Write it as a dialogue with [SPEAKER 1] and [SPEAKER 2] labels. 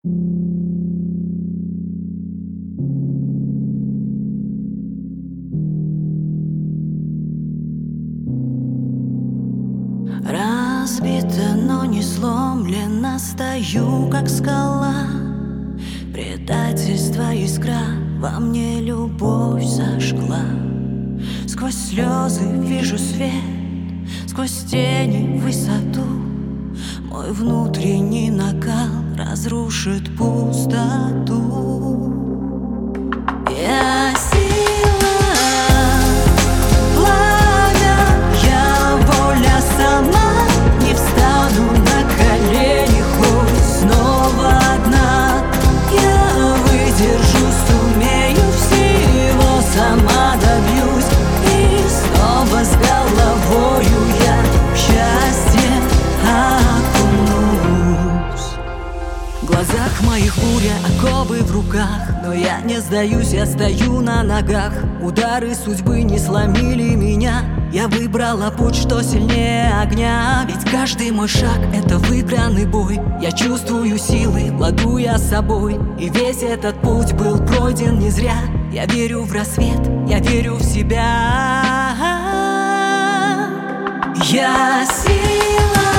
[SPEAKER 1] Разбита, но не сломлена, стою, как скала. Предательство искра во мне любовь зажгла. Сквозь слезы вижу свет, сквозь тени высоту. Мой внутренний накал разрушит пустоту. Я сила, пламя, я воля сама. Не встану на колени, хоть снова одна. Я выдержу, сумею всего, сама добьюсь. И снова с головою я в счастье окунусь. В глазах моих буря, оковы в руках, но я не сдаюсь, я стою на ногах. Удары судьбы не сломили меня. Я выбрала путь, что сильнее огня. Ведь каждый мой шаг — это выигранный бой. Я чувствую силы, владу я собой. И весь этот путь был пройден не зря. Я верю в рассвет, я верю в себя. Я сила.